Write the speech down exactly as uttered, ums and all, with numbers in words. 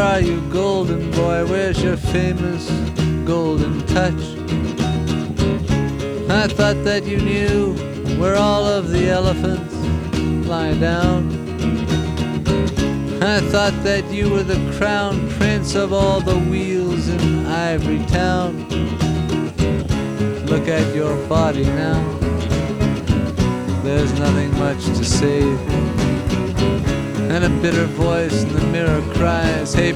are you, golden boy? Where's your famous golden touch? I thought that you knew where all of the elephants lie down. I thought that you were the crown prince of all the wheels in Ivory Town. Look at your body now, there's nothing much to save. And a bitter voice in the mirror cries, hey